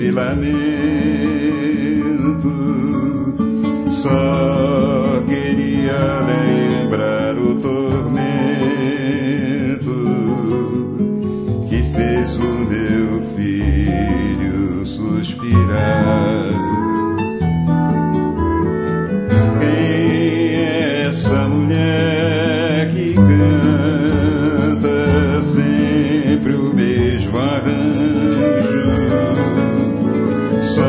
de lamento, só queria lembrar o tormento que fez o meu filho suspirar. Quem é essa mulher que canta sempre o mesmo arranjo? Só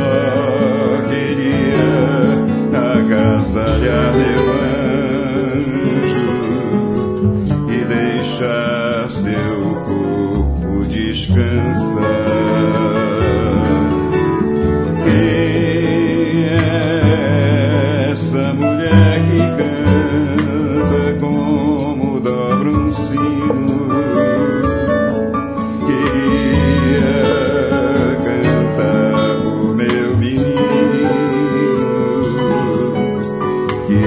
queria agasalhar meu anjo e deixar seu corpo descansar. Quem é essa mulher que canta como dobra um sino? Queria cantar por meu menino, que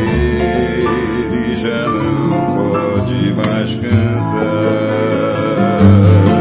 ele já não pode mais cantar.